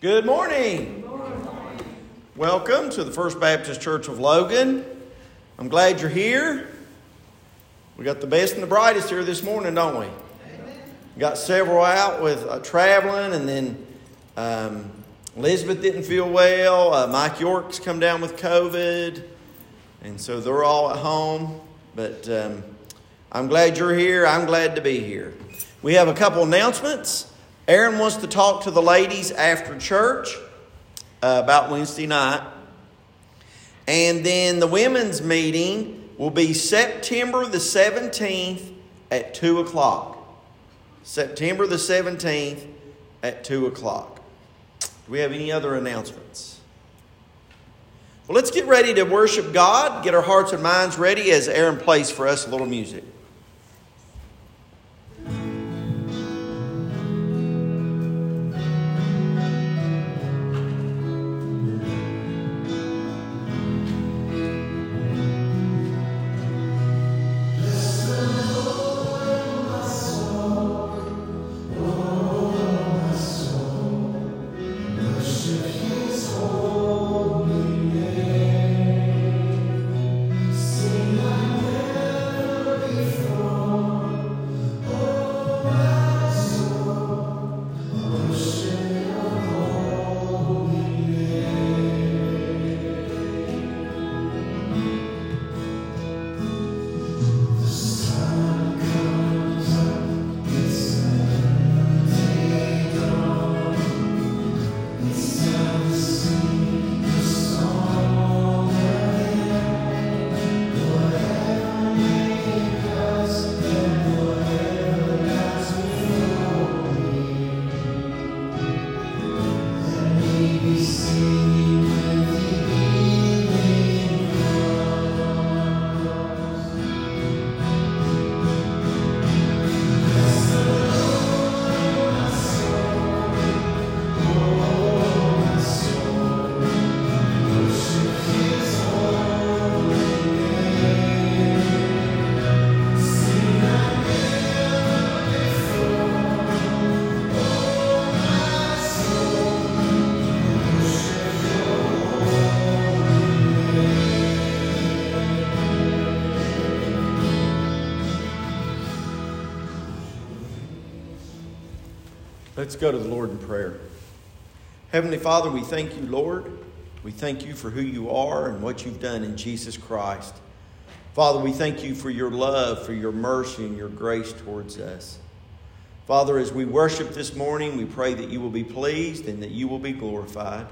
Good morning. Good morning. Welcome to the First Baptist Church of Logan. I'm glad you're here. We got the best and the brightest here this morning, don't we? Amen. We got several out with traveling, and then Elizabeth didn't feel well. Mike York's come down with COVID, and so they're all at home. But I'm glad you're here. I'm glad to be here. We have a couple announcements. Aaron wants to talk to the ladies after church about Wednesday night. And then the women's meeting will be September the 17th at 2 o'clock. September the 17th at 2 o'clock. Do we have any other announcements? Well, let's get ready to worship God. Get our hearts and minds ready as Aaron plays for us a little music. Let's go to the Lord in prayer. Heavenly Father, we thank you, Lord. We thank you for who you are and what you've done in Jesus Christ. Father, we thank you for your love, for your mercy, and your grace towards us. Father, as we worship this morning, we pray that you will be pleased and that you will be glorified.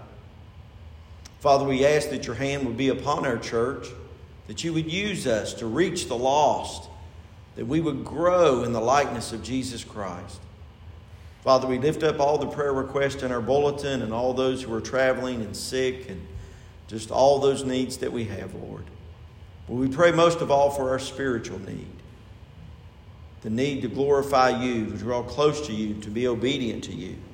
Father, we ask that your hand would be upon our church, that you would use us to reach the lost, that we would grow in the likeness of Jesus Christ. Father, we lift up all the prayer requests in our bulletin and all those who are traveling and sick and just all those needs that we have, Lord. But we pray most of all for our spiritual need, the need to glorify you, to draw close to you, to be obedient to you.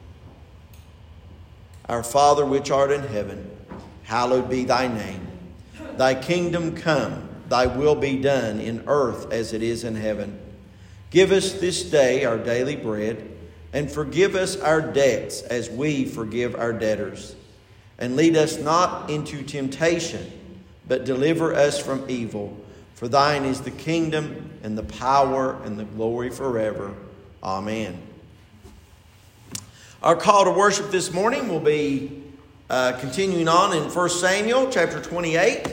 Our Father which art in heaven, hallowed be thy name. Thy kingdom come, thy will be done in earth as it is in heaven. Give us this day our daily bread, and forgive us our debts as we forgive our debtors. And lead us not into temptation, but deliver us from evil. For thine is the kingdom and the power and the glory forever. Amen. Our call to worship this morning will be continuing on in 1 Samuel chapter 28.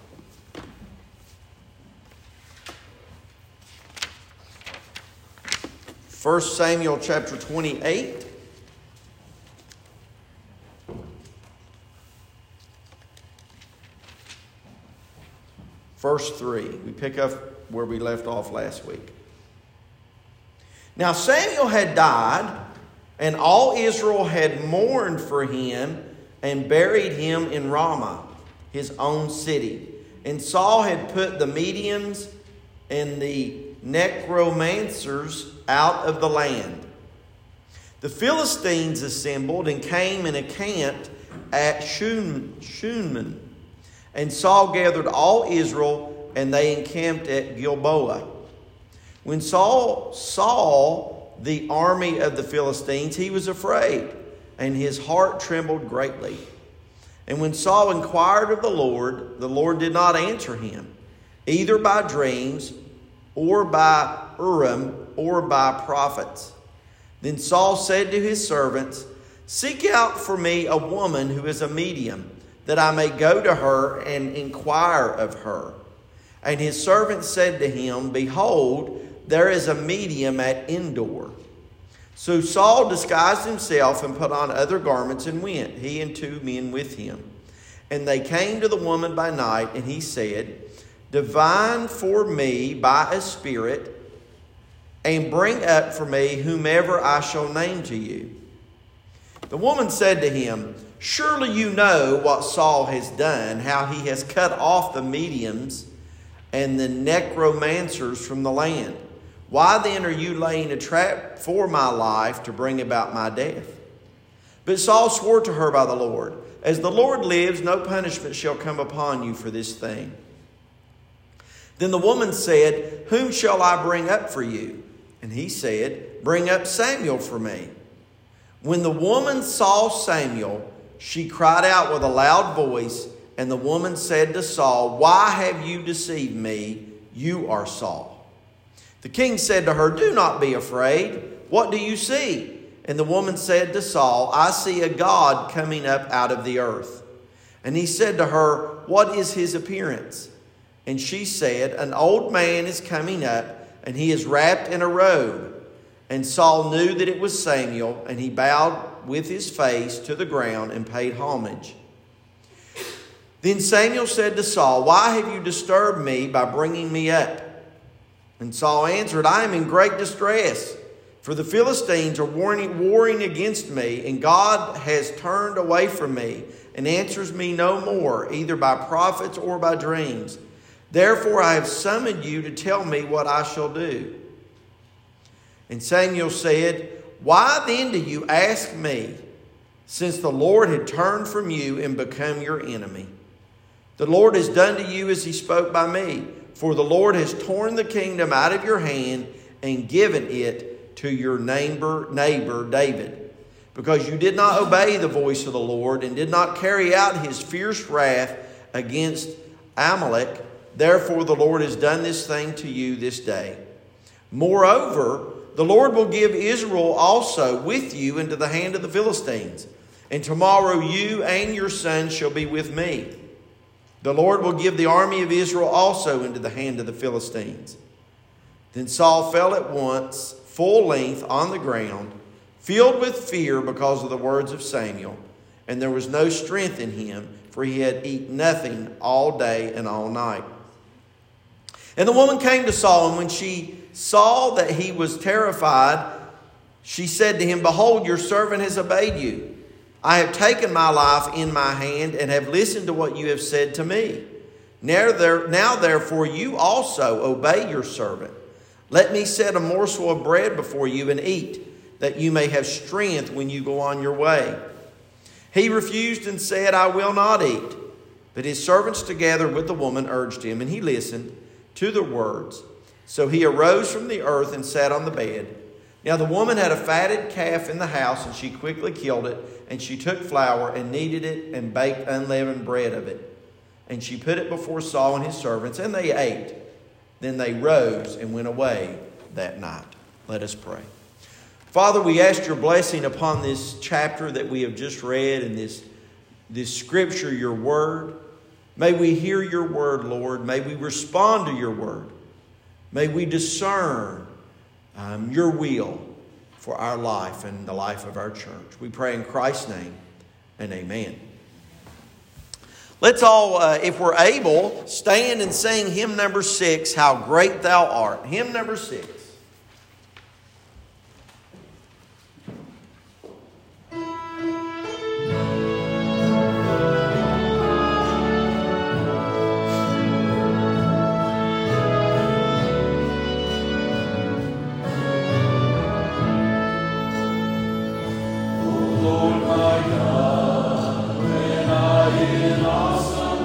1 Samuel chapter 28. Verse 3. We pick up where we left off last week. Now Samuel had died, and all Israel had mourned for him and buried him in Ramah, his own city. And Saul had put the mediums and the necromancers out of the land. The Philistines assembled and came and encamped at Shunem. And Saul gathered all Israel, and they encamped at Gilboa. When Saul saw the army of the Philistines, he was afraid, and his heart trembled greatly. And when Saul inquired of the Lord did not answer him, either by dreams, or by Urim, or by prophets. Then Saul said to his servants, "Seek out for me a woman who is a medium, that I may go to her and inquire of her." And his servants said to him, "Behold, there is a medium at Endor." So Saul disguised himself and put on other garments and went, he and 2 men with him. And they came to the woman by night, and he said, "Divine for me by a spirit, and bring up for me whomever I shall name to you." The woman said to him, "Surely you know what Saul has done, how he has cut off the mediums and the necromancers from the land. Why then are you laying a trap for my life to bring about my death?" But Saul swore to her by the Lord, "As the Lord lives, no punishment shall come upon you for this thing." Then the woman said, "Whom shall I bring up for you?" And he said, "Bring up Samuel for me." When the woman saw Samuel, she cried out with a loud voice, and the woman said to Saul, "Why have you deceived me? You are Saul." The king said to her, "Do not be afraid. What do you see?" And the woman said to Saul, "I see a God coming up out of the earth." And he said to her, "What is his appearance?" And she said, "An old man is coming up, and he is wrapped in a robe." And Saul knew that it was Samuel, and he bowed with his face to the ground and paid homage. Then Samuel said to Saul, "Why have you disturbed me by bringing me up?" And Saul answered, "I am in great distress, for the Philistines are warring against me, and God has turned away from me and answers me no more, either by prophets or by dreams. Therefore I have summoned you to tell me what I shall do." And Samuel said, "Why then do you ask me, since the Lord had turned from you and become your enemy? The Lord has done to you as he spoke by me, for the Lord has torn the kingdom out of your hand and given it to your neighbor David, because you did not obey the voice of the Lord and did not carry out his fierce wrath against Amalek. Therefore the Lord has done this thing to you this day. Moreover, the Lord will give Israel also with you into the hand of the Philistines, and tomorrow you and your sons shall be with me. The Lord will give the army of Israel also into the hand of the Philistines." Then Saul fell at once, full length on the ground, filled with fear because of the words of Samuel. And there was no strength in him, for he had eaten nothing all day and all night. And the woman came to Saul, and when she saw that he was terrified, she said to him, "Behold, your servant has obeyed you. I have taken my life in my hand and have listened to what you have said to me. Now therefore you also obey your servant. Let me set a morsel of bread before you and eat, that you may have strength when you go on your way." He refused and said, "I will not eat." But his servants together with the woman urged him, and he listened to their words. So he arose from the earth and sat on the bed. Now the woman had a fatted calf in the house, and she quickly killed it, and she took flour and kneaded it and baked unleavened bread of it. And she put it before Saul and his servants, and they ate. Then they rose and went away that night. Let us pray. Father, we ask your blessing upon this chapter that we have just read, and this scripture, your word. May we hear your word, Lord. May we respond to your word. May we discern your will for our life and the life of our church. We pray in Christ's name, and amen. Let's all, if we're able, stand and sing hymn number 6, "How Great Thou Art." Hymn number 6.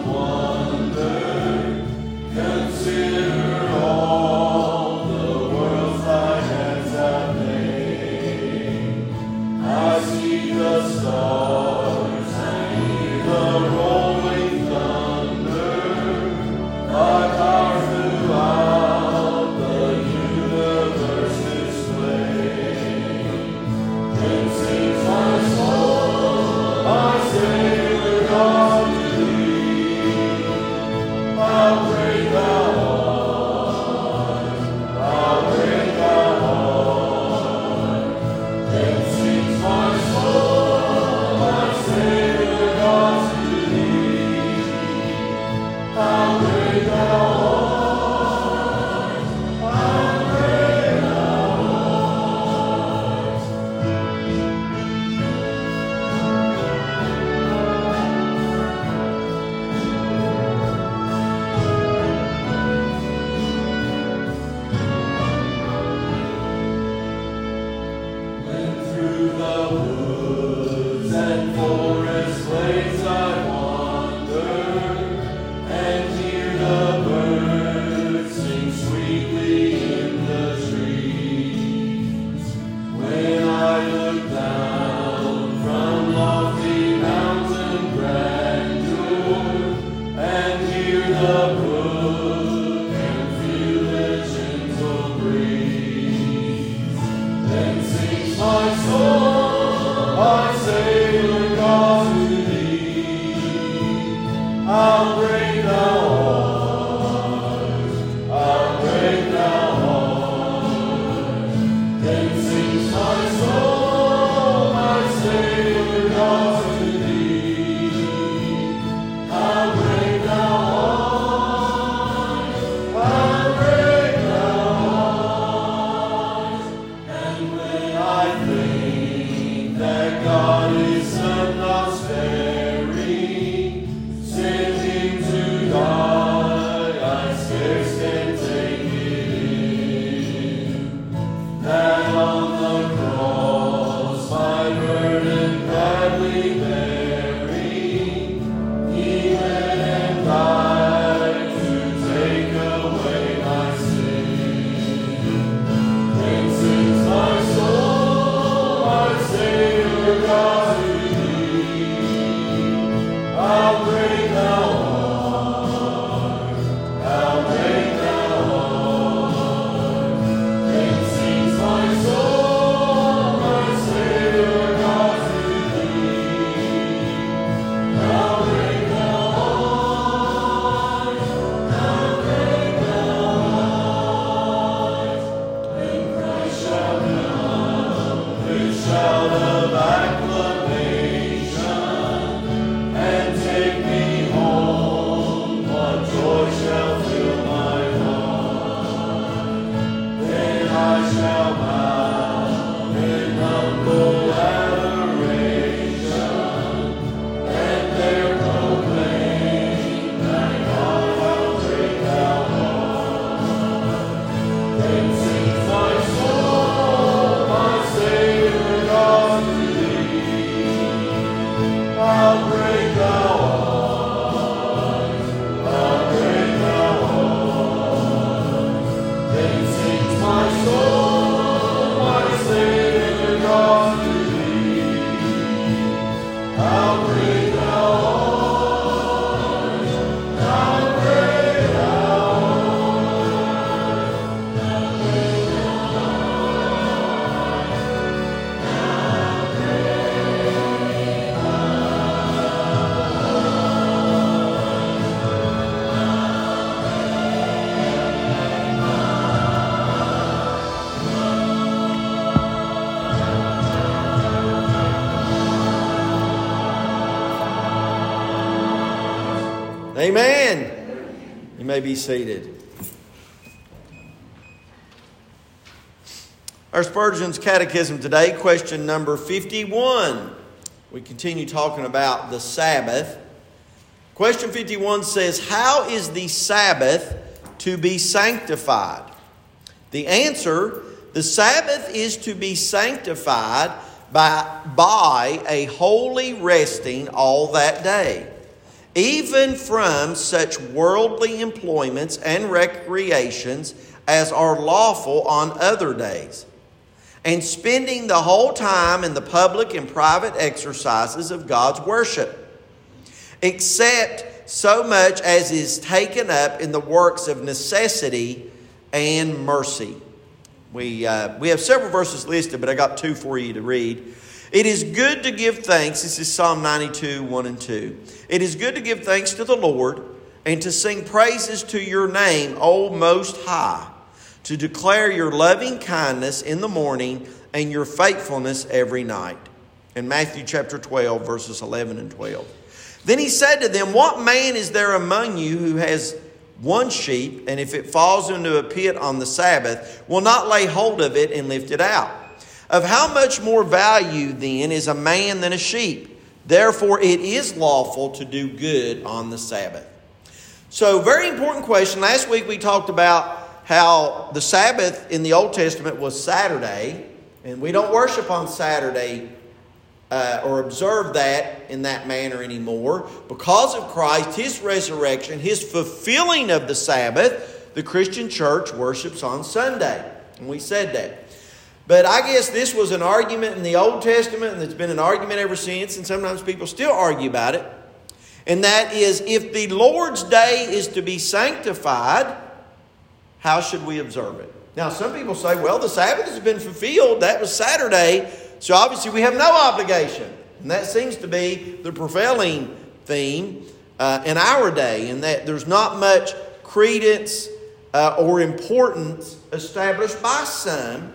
Consider all the world. Amen. You may be seated. Our Spurgeon's Catechism today, question number 51. We continue talking about the Sabbath. Question 51 says, how is the Sabbath to be sanctified? The answer, the Sabbath is to be sanctified by a holy resting all that day, even from such worldly employments and recreations as are lawful on other days, and spending the whole time in the public and private exercises of God's worship. except so much as is taken up in the works of necessity and mercy. We have several verses listed, but I got 2 for you to read. It is good to give thanks. This is Psalm 92, 1 and 2. It is good to give thanks to the Lord and to sing praises to your name, O Most High, to declare your loving kindness in the morning and your faithfulness every night. In Matthew chapter 12, verses 11 and 12. Then he said to them, what man is there among you who has one sheep, and if it falls into a pit on the Sabbath, will not lay hold of it and lift it out? Of how much more value then is a man than a sheep? Therefore it is lawful to do good on the Sabbath. So, very important question. Last week we talked about how the Sabbath in the Old Testament was Saturday, and we don't worship on Saturday or observe that in that manner anymore. Because of Christ, His resurrection, His fulfilling of the Sabbath, the Christian church worships on Sunday. And we said that. But I guess this was an argument in the Old Testament, and it's been an argument ever since, and sometimes people still argue about it. And that is, if the Lord's Day is to be sanctified, how should we observe it? Now, some people say, well, the Sabbath has been fulfilled. That was Saturday, so obviously we have no obligation. And that seems to be the prevailing theme in our day, in that there's not much credence or importance established by some,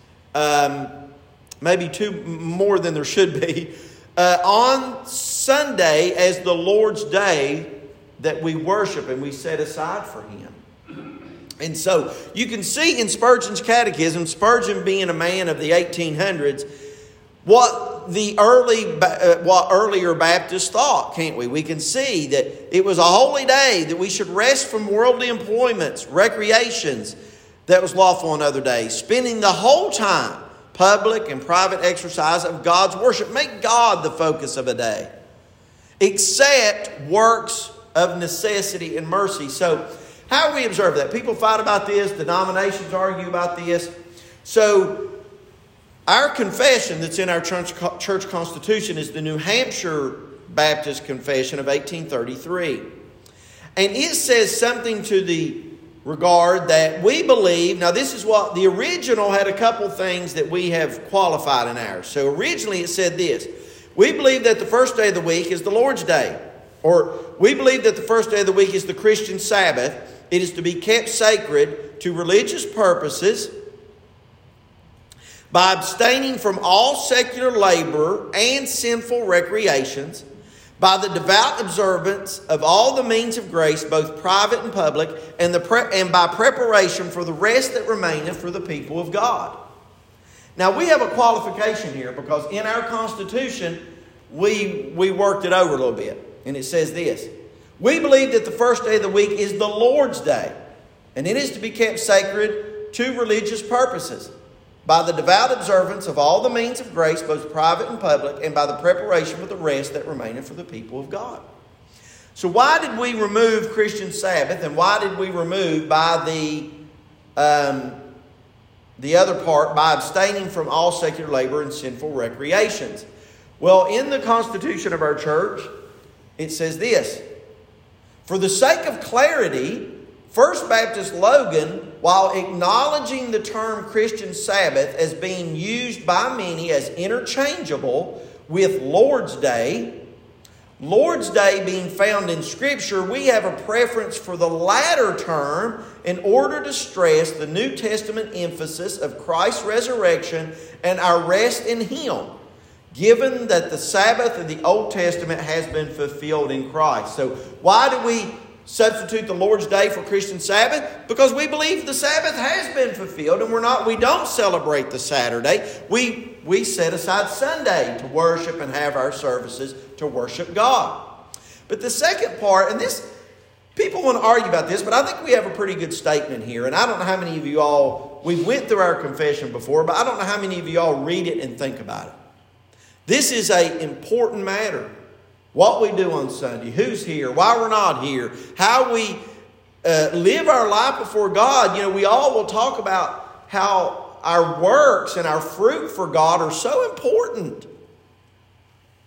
maybe more than there should be, on Sunday as the Lord's Day that we worship and we set aside for Him. And so you can see in Spurgeon's catechism, Spurgeon being a man of the 1800s, what earlier Baptists thought, can't we? We can see that it was a holy day, that we should rest from worldly employments, recreations that was lawful on other days, spending the whole time public and private exercise of God's worship. Make God the focus of a day, except works of necessity and mercy. So how do we observe that? People fight about this. Denominations argue about this. So our confession that's in our church constitution is the New Hampshire Baptist Confession of 1833. And it says something to the regard that we believe, now this is what, the original had a couple things that we have qualified in ours. So originally it said this: we believe that the first day of the week is the Lord's Day. Or we believe that the first day of the week is the Christian Sabbath. It is to be kept sacred to religious purposes by abstaining from all secular labor and sinful recreations, by the devout observance of all the means of grace, both private and public, and by preparation for the rest that remaineth for the people of God. Now we have a qualification here, because in our Constitution we worked it over a little bit. And it says this: we believe that the first day of the week is the Lord's Day, and it is to be kept sacred to religious purposes, by the devout observance of all the means of grace, both private and public, and by the preparation for the rest that remaineth for the people of God. So why did we remove Christian Sabbath, and why did we remove by the other part, by abstaining from all secular labor and sinful recreations? Well, in the Constitution of our church, it says this: for the sake of clarity, First Baptist Logan, while acknowledging the term Christian Sabbath as being used by many as interchangeable with Lord's Day being found in Scripture, we have a preference for the latter term in order to stress the New Testament emphasis of Christ's resurrection and our rest in Him, given that the Sabbath of the Old Testament has been fulfilled in Christ. So why do we substitute the Lord's Day for Christian Sabbath? Because we believe the Sabbath has been fulfilled, and we don't celebrate the Saturday. We set aside Sunday to worship and have our services to worship God. But the second part, and this, people want to argue about this, but I think we have a pretty good statement here. And I don't know how many of you all, we went through our confession before, but I don't know how many of you all read it and think about it. This is an important matter. What we do on Sunday, who's here, why we're not here, how we live our life before God. You know, we all will talk about how our works and our fruit for God are so important.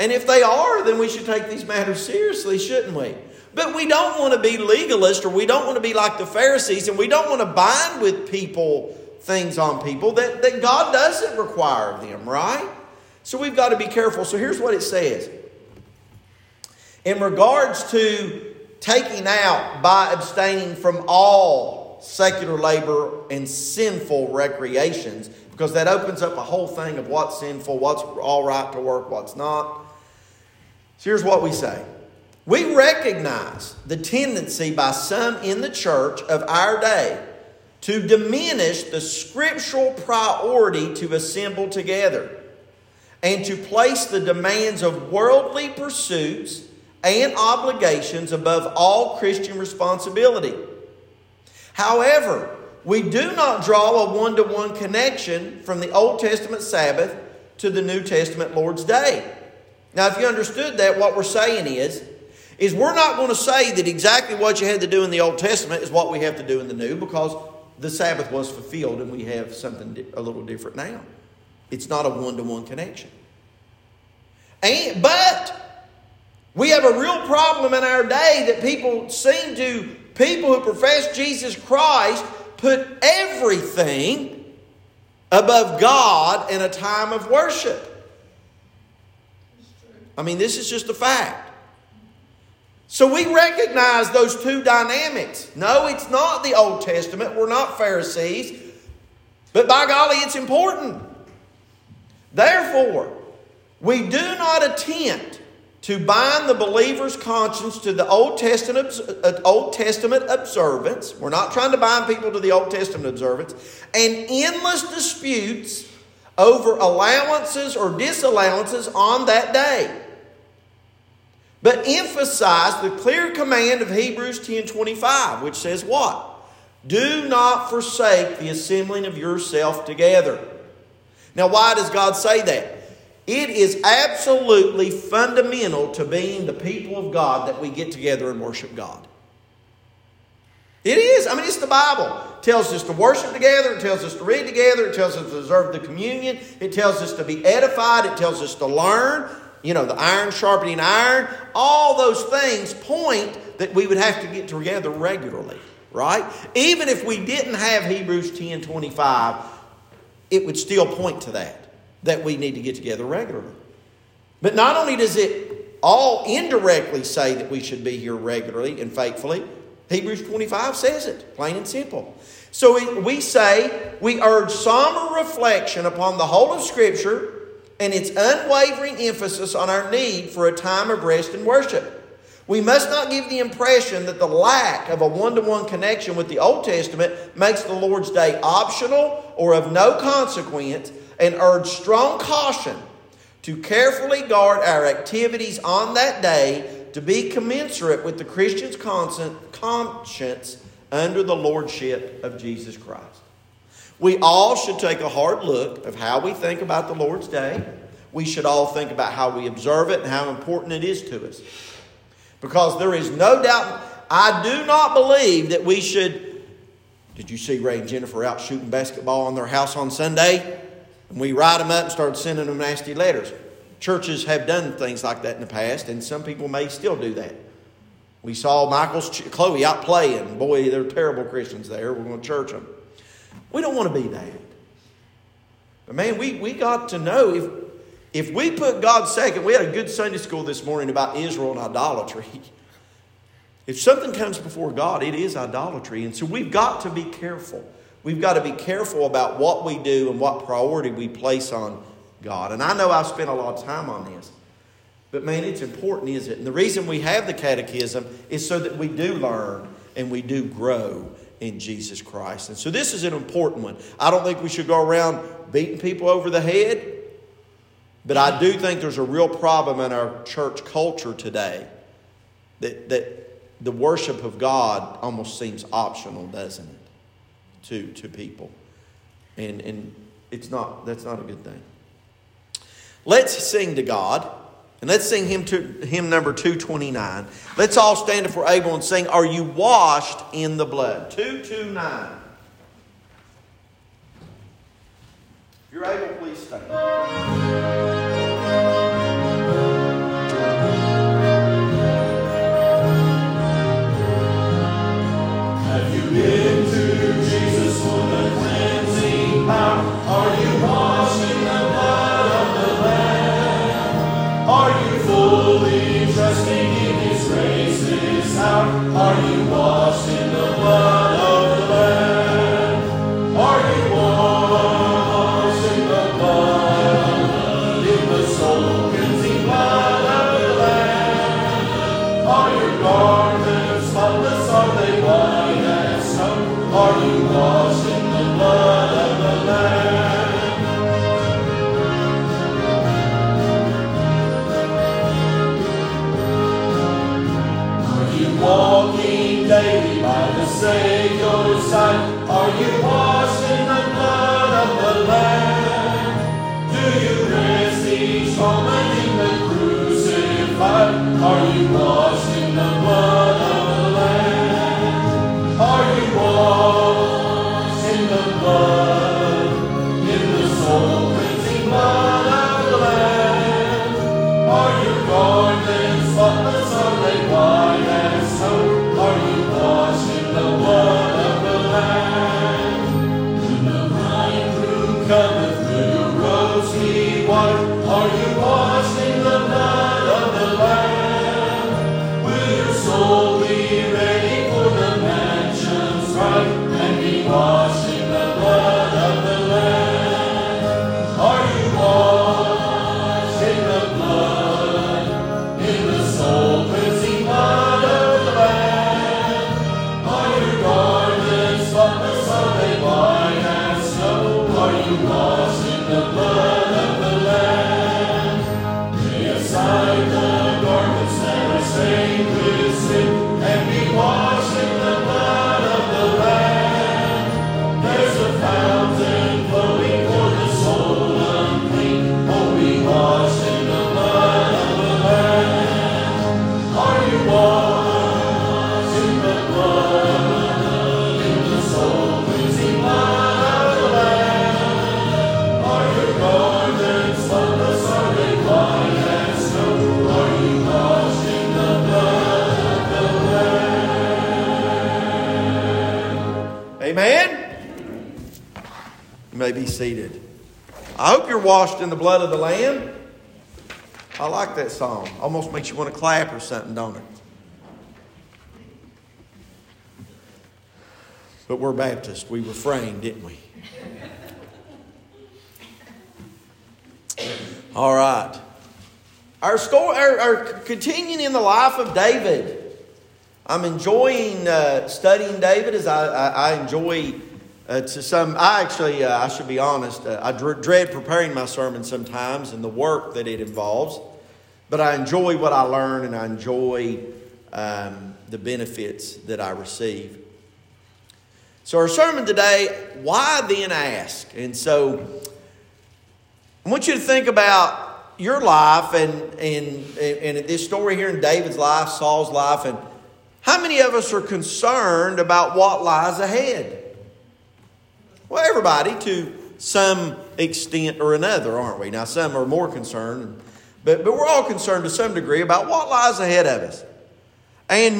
And if they are, then we should take these matters seriously, shouldn't we? But we don't want to be legalist, or we don't want to be like the Pharisees, and we don't want to bind with people things on people that God doesn't require of them, right? So we've got to be careful. So here's what it says. In regards to taking out by abstaining from all secular labor and sinful recreations, because that opens up a whole thing of what's sinful, what's all right to work, what's not. So here's what we say. We recognize the tendency by some in the church of our day to diminish the scriptural priority to assemble together and to place the demands of worldly pursuits and obligations above all Christian responsibility. However, we do not draw a one-to-one connection from the Old Testament Sabbath to the New Testament Lord's Day. Now, if you understood that, what we're saying is we're not going to say that exactly what you had to do in the Old Testament is what we have to do in the New, because the Sabbath was fulfilled and we have something a little different now. It's not a one-to-one connection. But we have a real problem in our day that people who profess Jesus Christ put everything above God in a time of worship. I mean, this is just a fact. So we recognize those two dynamics. No, it's not the Old Testament. We're not Pharisees. But by golly, it's important. Therefore, we do not attempt to bind the believer's conscience to the Old Testament observance. We're not trying to bind people to the Old Testament observance. And endless disputes over allowances or disallowances on that day. But emphasize the clear command of Hebrews 10:25, which says what? Do not forsake the assembling of yourself together. Now, why does God say that? It is absolutely fundamental to being the people of God that we get together and worship God. It is. I mean, it's the Bible. It tells us to worship together. It tells us to read together. It tells us to observe the communion. It tells us to be edified. It tells us to learn. You know, the iron sharpening iron. All those things point that we would have to get together regularly, right? Even if we didn't have Hebrews 10:25, it would still point to that we need to get together regularly. But not only does it all indirectly say that we should be here regularly and faithfully, Hebrews 25 says it, plain and simple. So we urge somber reflection upon the whole of Scripture and its unwavering emphasis on our need for a time of rest and worship. We must not give the impression that the lack of a one-to-one connection with the Old Testament makes the Lord's Day optional or of no consequence, and urge strong caution to carefully guard our activities on that day to be commensurate with the Christian's conscience under the lordship of Jesus Christ. We all should take a hard look of how we think about the Lord's Day. We should all think about how we observe it and how important it is to us. Because there is no doubt, I do not believe that we should... Did you see Ray and Jennifer out shooting basketball on their house on Sunday? And we write them up and start sending them nasty letters. Churches have done things like that in the past, and some people may still do that. We saw Chloe out playing. Boy, they're terrible Christians there. We're going to church them. We don't want to be that. But man, we got to know if we put God second. We had a good Sunday school this morning about Israel and idolatry. If something comes before God, it is idolatry. And so we've got to be careful. We've got to be careful about what we do and what priority we place on God. And I know I've spent a lot of time on this. But man, it's important, isn't it? And the reason we have the catechism is so that we do learn and we do grow in Jesus Christ. And so this is an important one. I don't think we should go around beating people over the head. But I do think there's a real problem in our church culture today that the worship of God almost seems optional, doesn't it, to people. And that's not a good thing. Let's sing to God. And let's sing hymn number 229. Let's all stand if we're able and sing, Are You Washed in the Blood? 229. If you're able, please stand. you washed in the blood of the Lamb? Are you walking daily by the Savior's side? Are you washed in the blood of the Lamb? Do you rest each moment in the crucified? Are you washed in the blood of the Lamb? Are you washed in the blood, in the soul-cleansing blood of the Lamb? Are your garments spotless, are they white as snow? Are you washed in the blood of the Lamb? When the bridegroom cometh, will your robes be white? Are you washed in the blood of the Lamb? Will your soul be ready for the mansions bright, and be washed in the blood of the Lamb? Are you washed in the blood, in the soul-cleansing blood of the Lamb? Are your garments spotless, are they white as snow? Are you washed in the blood of the Lamb? Lay aside the garments that are stained with sin, and be washed in the blood of the Lamb. There's a fountain flowing for the soul unclean. Oh, be washed in the blood of the Lamb. Are you washed in the blood, in the soul-cleansing blood of the Lamb? Are your garments spotless, are they white as snow? Are you washed in the blood of the Lamb? Amen? You may be seated. I hope you're washed in the blood of the Lamb. I like that song. Almost makes you want to clap or something, don't it? But we're Baptist. We refrained, didn't we? All right. Our story, our continuing in the life of David. I'm enjoying studying David as I enjoy to some. I should be honest. I dread preparing my sermon sometimes and the work that it involves. But I enjoy what I learn, and I enjoy the benefits that I receive. So our sermon today, why then ask? And so I want you to think about your life and this story here in David's life, Saul's life, and how many of us are concerned about what lies ahead? Well, everybody to some extent or another, aren't we? Now, some are more concerned, but we're all concerned to some degree about what lies ahead of us. And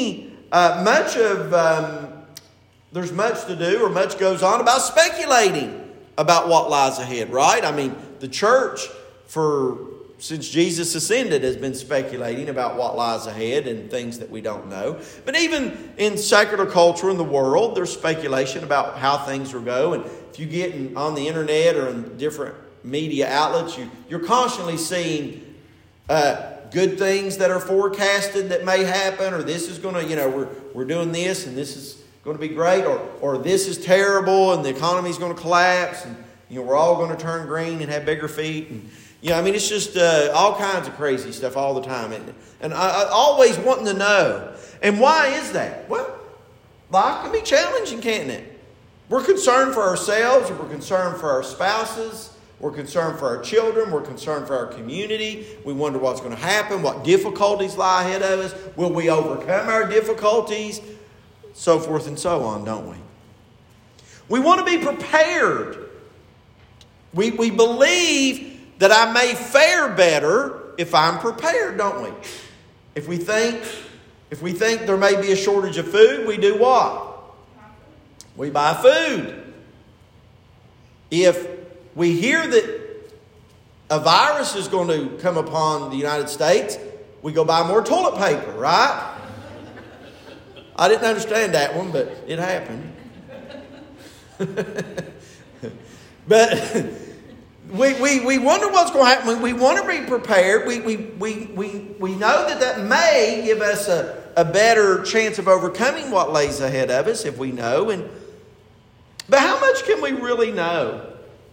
there's much to do, or much goes on about speculating about what lies ahead, right? I mean, the church, since Jesus ascended, has been speculating about what lies ahead and things that we don't know. But even in secular culture in the world, there's speculation about how things will go. And if you get on the internet or in different media outlets, you're constantly seeing good things that are forecasted that may happen, or this is going to, we're doing this and this is going to be great, or this is terrible and the economy is going to collapse, and we're all going to turn green and have bigger feet, and it's just all kinds of crazy stuff all the time, isn't it? And I always wanting to know. And why is that? Well, life can be challenging, can't it? We're concerned for ourselves, we're concerned for our spouses, we're concerned for our children, we're concerned for our community. We wonder what's going to happen, what difficulties lie ahead of us. Will we overcome our difficulties? So forth and so on, don't we? We want to be prepared. We believe that I may fare better if I'm prepared, don't we? If we think there may be a shortage of food, we do what? We buy food. If we hear that a virus is going to come upon the United States, we go buy more toilet paper, right? I didn't understand that one, but it happened. But we wonder what's going to happen. We want to be prepared. We know that may give us a better chance of overcoming what lays ahead of us if we know. But how much can we really know?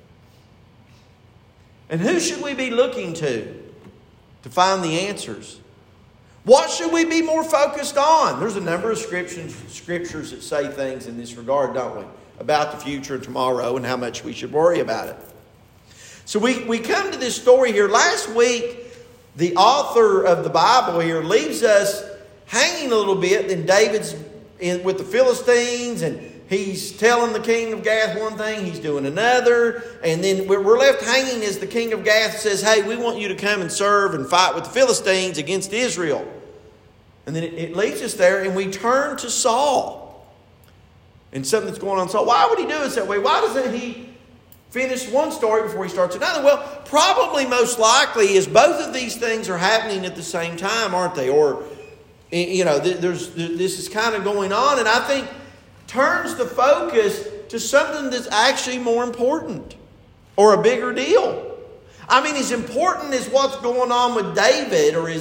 And who should we be looking to find the answers? What should we be more focused on? There's a number of scriptures that say things in this regard, don't we? About the future and tomorrow and how much we should worry about it. So we come to this story here. Last week, the author of the Bible here leaves us hanging a little bit. Then David's with the Philistines, and he's telling the king of Gath one thing, he's doing another. And then we're left hanging as the king of Gath says, hey, we want you to come and serve and fight with the Philistines against Israel. And then it leads us there, and we turn to Saul. And something that's going on. So why would he do us that way? Why doesn't he finish one story before he starts another? Well, probably most likely is both of these things are happening at the same time, aren't they? Or, this is kind of going on, and I think turns the focus to something that's actually more important or a bigger deal. I mean, as important as what's going on with David, or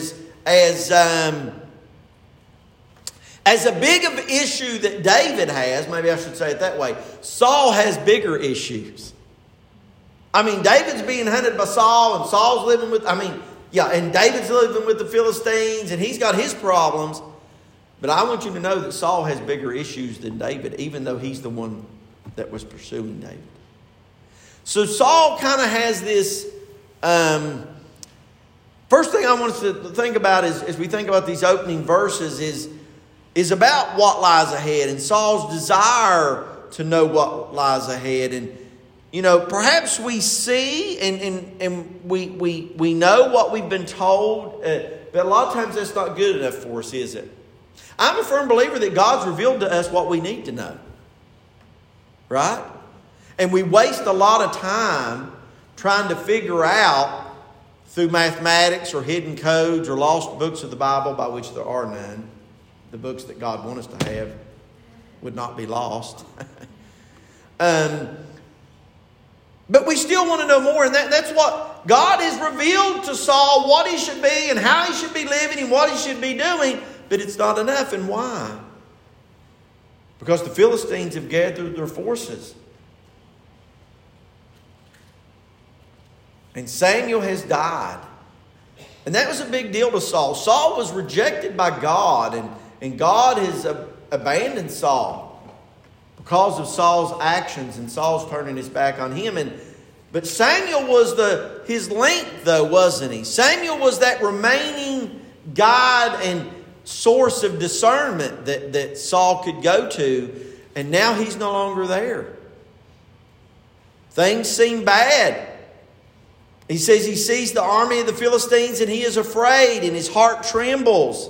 as a big of an issue that David has, maybe I should say it that way, Saul has bigger issues. I mean, David's being hunted by Saul, and Saul's living with, and David's living with the Philistines, and he's got his problems. But I want you to know that Saul has bigger issues than David, even though he's the one that was pursuing David. So Saul kind of has this, first thing I want us to think about is, as we think about these opening verses, is about what lies ahead, and Saul's desire to know what lies ahead. And perhaps we see and we know what we've been told, but a lot of times that's not good enough for us, is it? I'm a firm believer that God's revealed to us what we need to know. Right? And we waste a lot of time trying to figure out through mathematics or hidden codes or lost books of the Bible, by which there are none. The books that God wants us to have would not be lost. But we still want to know more, and that's what God has revealed to Saul, what he should be and how he should be living and what he should be doing. But it's not enough. And why? Because the Philistines have gathered their forces. And Samuel has died. And that was a big deal to Saul. Saul was rejected by God, and God has abandoned Saul because of Saul's actions, and Saul's turning his back on him. But Samuel was his link, though, wasn't he? Samuel was that remaining guide and source of discernment that Saul could go to, and now he's no longer there. Things seem bad. He says he sees the army of the Philistines and he is afraid and his heart trembles.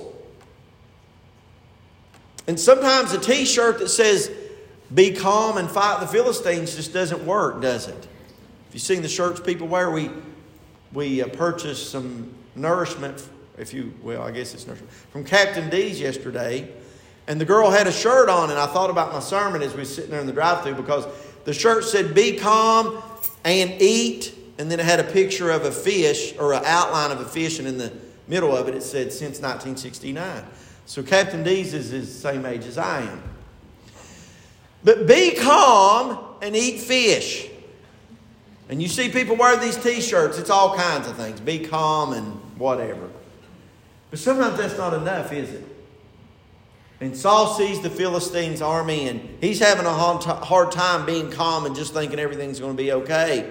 And sometimes a t-shirt that says, "Be calm and fight the Philistines," just doesn't work, does it? If you've seen the shirts people wear, we purchased some nourishment, I guess it's nourishment, from Captain D's yesterday. And the girl had a shirt on, and I thought about my sermon as we were sitting there in the drive-thru, because the shirt said, "Be calm and eat," and then it had a picture of a fish, or an outline of a fish, and in the middle of it, it said, "Since 1969. So Captain D's is the same age as I am. But be calm and eat fish. And you see people wear these t-shirts. It's all kinds of things. Be calm and whatever. But sometimes that's not enough, is it? And Saul sees the Philistines' army, and he's having a hard time being calm and just thinking everything's going to be okay.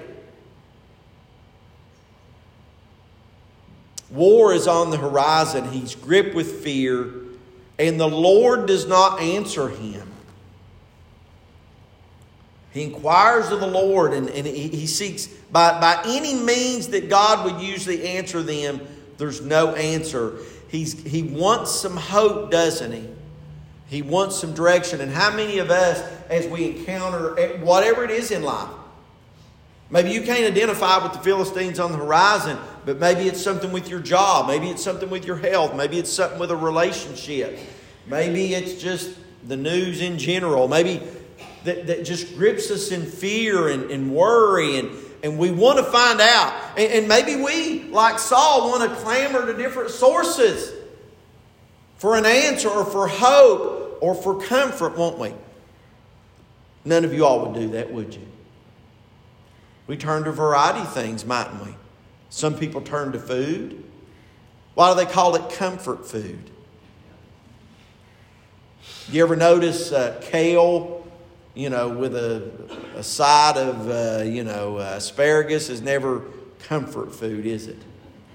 War is on the horizon. He's gripped with fear, and the Lord does not answer him. He inquires of the Lord, and he seeks, by any means that God would usually answer them, there's no answer. He wants some hope, doesn't he? He wants some direction. And how many of us, as we encounter whatever it is in life, maybe you can't identify with the Philistines on the horizon, but maybe it's something with your job. Maybe it's something with your health. Maybe it's something with a relationship. Maybe it's just the news in general. Maybe that just grips us in fear and worry, and we want to find out. And maybe we, like Saul, want to clamor to different sources for an answer or for hope or for comfort, won't we? None of you all would do that, would you? We turn to a variety of things, mightn't we? Some people turn to food. Why do they call it comfort food? You ever notice kale, with a side of, asparagus is never comfort food, is it?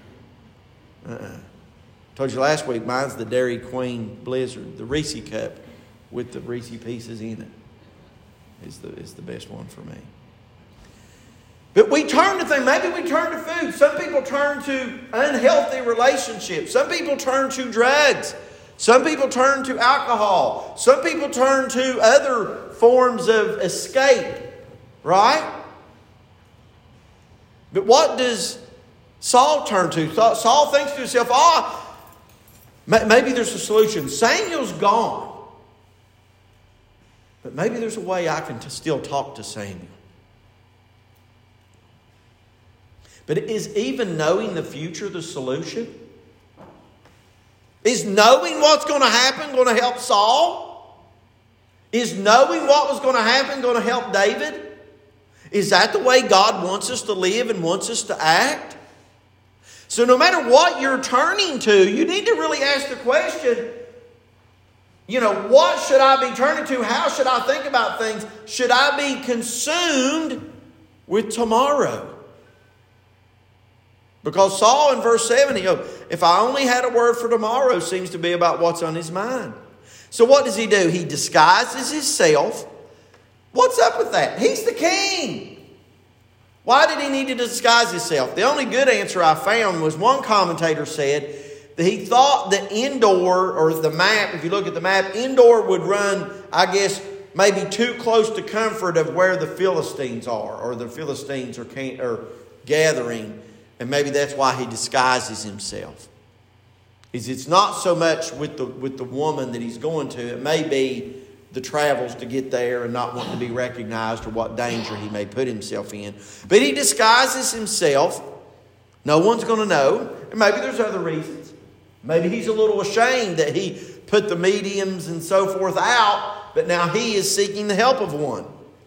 Told you last week, mine's the Dairy Queen Blizzard, the Reese cup with the Reese pieces in it is the best one for me. But we turn to things. Maybe we turn to food. Some people turn to unhealthy relationships. Some people turn to drugs. Some people turn to alcohol. Some people turn to other forms of escape. Right? But what does Saul turn to? Saul thinks to himself, maybe there's a solution. Samuel's gone. But maybe there's a way I can still talk to Samuel. But is even knowing the future the solution? Is knowing what's going to happen going to help Saul? Is knowing what was going to happen going to help David? Is that the way God wants us to live and wants us to act? So no matter what you're turning to, you need to really ask the question, what should I be turning to? How should I think about things? Should I be consumed with tomorrow? Because Saul in verse 7, if I only had a word for tomorrow, seems to be about what's on his mind. So what does he do? He disguises himself. What's up with that? He's the king. Why did he need to disguise himself? The only good answer I found was one commentator said that he thought that Endor, or the map, if you look at the map, Endor would run, I guess, maybe too close to comfort of where the Philistines are, or the Philistines are gathering. And maybe that's why he disguises himself. It's not so much with the woman that he's going to. It may be the travels to get there and not wanting to be recognized or what danger he may put himself in. But he disguises himself. No one's going to know. And maybe there's other reasons. Maybe he's a little ashamed that he put the mediums and so forth out, but now he is seeking the help of one.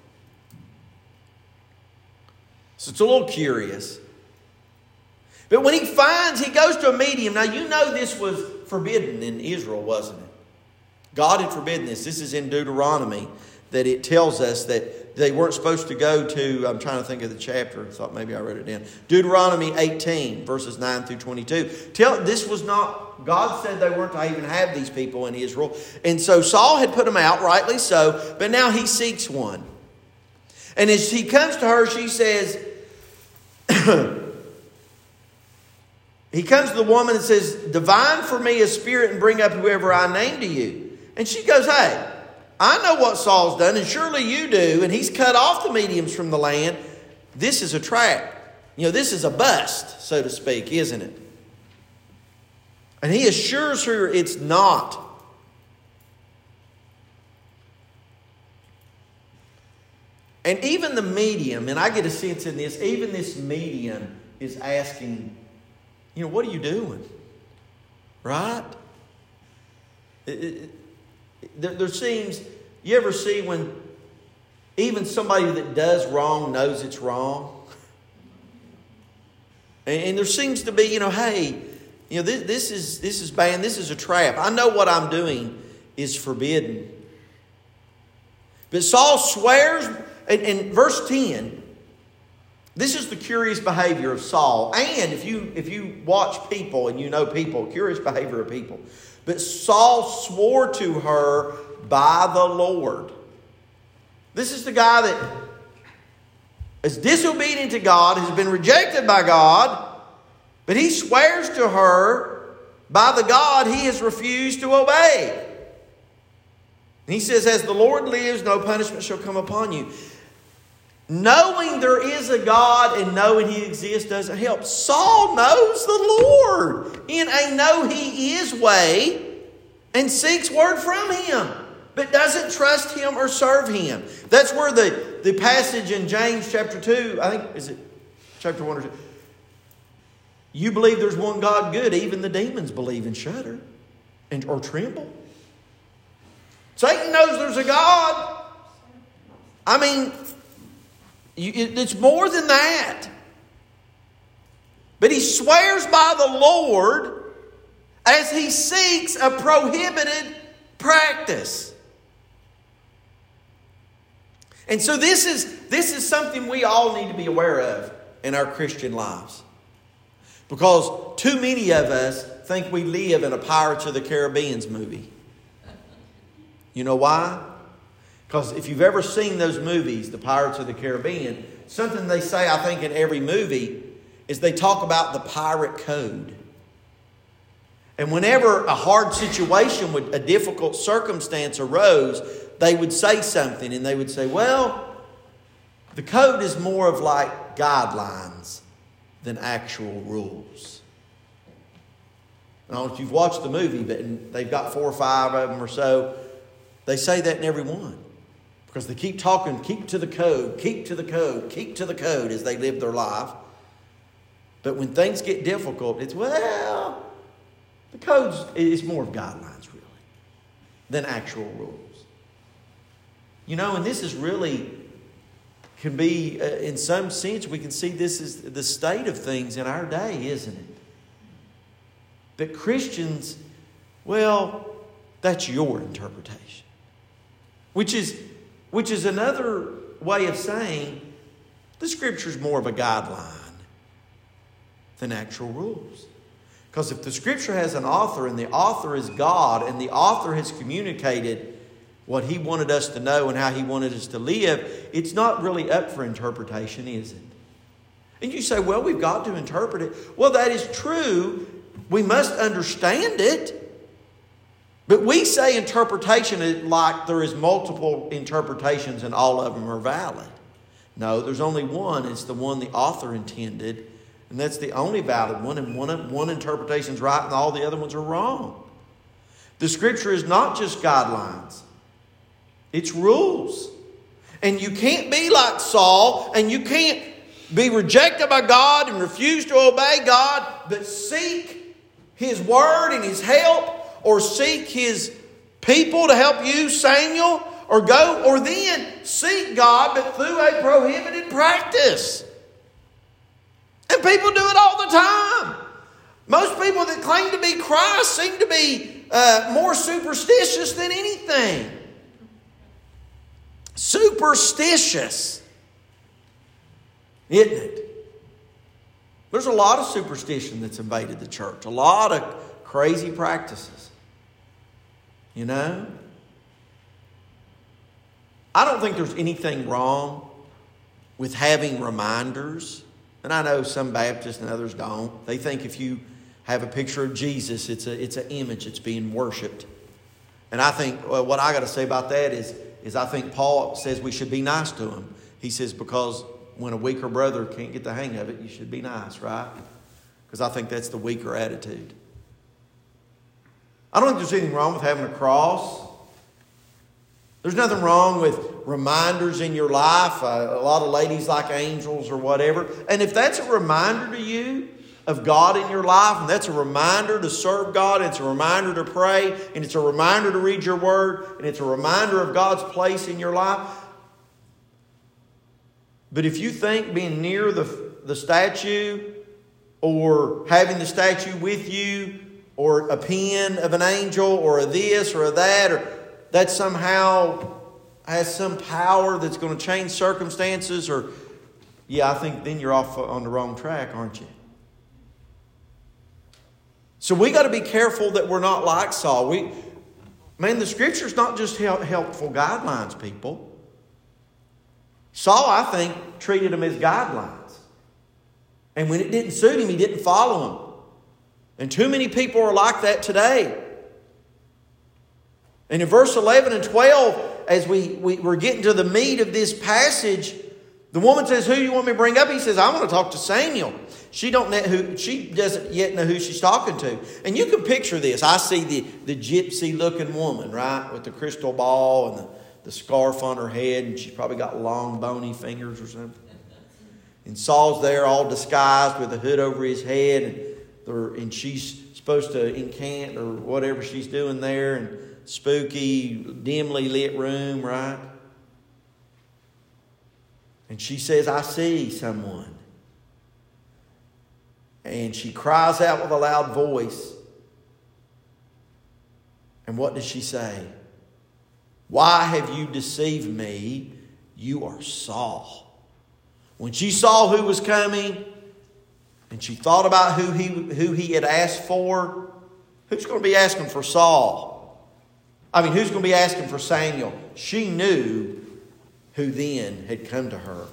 So it's a little curious. But when he goes to a medium. Now, this was forbidden in Israel, wasn't it? God had forbidden this. This is in Deuteronomy that it tells us that they weren't supposed to go to, I'm trying to think of the chapter. I thought maybe I wrote it down. Deuteronomy 18, verses 9 through 22. This was not, God said they weren't to even have these people in Israel. And so Saul had put them out, rightly so, but now he seeks one. And as he comes to her, she says, he comes to the woman and says, divine for me a spirit and bring up whoever I name to you. And she goes, hey, I know what Saul's done, and surely you do, and he's cut off the mediums from the land. This is a trap. This is a bust, so to speak, isn't it? And he assures her it's not. And even the medium, and I get a sense in this, even this medium is asking, what are you doing? Right? There seems, you ever see when even somebody that does wrong knows it's wrong? And there seems to be, hey, this is bad, this is a trap. I know what I'm doing is forbidden. But Saul swears, in verse 10, this is the curious behavior of Saul. And if you watch people and you know people, curious behavior of people. But Saul swore to her by the Lord. This is the guy that is disobedient to God, has been rejected by God, but he swears to her by the God he has refused to obey. And he says, as the Lord lives, no punishment shall come upon you. Knowing there is a God and knowing he exists doesn't help. Saul knows the Lord in a know he is way and seeks word from him, but doesn't trust him or serve him. That's where the passage in James chapter 2, I think, is it chapter 1 or 2? You believe there's one God good, even the demons believe and shudder or tremble. Satan knows there's a God. I mean, it's more than that. But he swears by the Lord as he seeks a prohibited practice. And so this is something we all need to be aware of in our Christian lives. Because too many of us think we live in a Pirates of the Caribbean movie. You know why? Because if you've ever seen those movies, the Pirates of the Caribbean, something they say, I think, in every movie is they talk about the pirate code. And whenever a hard situation, a difficult circumstance arose, they would say something and they would say, well, the code is more of like guidelines than actual rules. I don't know if you've watched the movie, but they've got 4 or 5 of them or so. They say that in every one. Because they keep talking, keep to the code, keep to the code, keep to the code as they live their life. But when things get difficult, it's, well, the code is more of guidelines, really, than actual rules. You know, and this is really, can be, in some sense, we can see this is the state of things in our day, isn't it? That Christians, well, that's your interpretation. Which is another way of saying the Scripture is more of a guideline than actual rules. Because if the Scripture has an author and the author is God and the author has communicated what He wanted us to know and how He wanted us to live, it's not really up for interpretation, is it? And you say, well, we've got to interpret it. Well, that is true. We must understand it. But we say interpretation like there is multiple interpretations and all of them are valid. No, there's only one. It's the one the author intended. And that's the only valid one. And one interpretation is right and all the other ones are wrong. The Scripture is not just guidelines. It's rules. And you can't be like Saul, and you can't be rejected by God and refuse to obey God, but seek His word and His help, or seek His people to help you, Samuel, or then seek God, but through a prohibited practice. And people do it all the time. Most people that claim to be Christ seem to be more superstitious than anything. Superstitious, isn't it? There's a lot of superstition that's invaded the church. A lot of crazy practices. You know? I don't think there's anything wrong with having reminders. And I know some Baptists and others don't. They think if you have a picture of Jesus, it's an image that's being worshipped. And I think what I got to say about that is I think Paul says we should be nice to him. He says because when a weaker brother can't get the hang of it, you should be nice, right? Because I think that's the weaker attitude. I don't think there's anything wrong with having a cross. There's nothing wrong with reminders in your life. A lot of ladies like angels or whatever. And if that's a reminder to you of God in your life, and that's a reminder to serve God, and it's a reminder to pray, and it's a reminder to read your word, and it's a reminder of God's place in your life. But if you think being near the statue or having the statue with you or a pen of an angel or a this or a that, or that somehow has some power that's going to change circumstances, or I think then you're off on the wrong track, aren't you? So we got to be careful that we're not like Saul. The Scripture's not just helpful guidelines, people. Saul, I think, treated them as guidelines. And when it didn't suit him, he didn't follow them. And too many people are like that today. And in verse 11 and 12, as we're getting to the meat of this passage, the woman says, who do you want me to bring up? He says, I want to talk to Samuel. She doesn't yet know who she's talking to. And you can picture this. I see the gypsy-looking woman, right, with the crystal ball and the scarf on her head, and she's probably got long, bony fingers or something. And Saul's there all disguised with a hood over his head, and she's supposed to incant or whatever she's doing there, and spooky, dimly lit room, right? And she says, I see someone. And she cries out with a loud voice. And what does she say? Why have you deceived me? You are Saul. When she saw who was coming, and she thought about who he had asked for, who's going to be asking for Saul? Who's going to be asking for Samuel? She knew who then had come to her.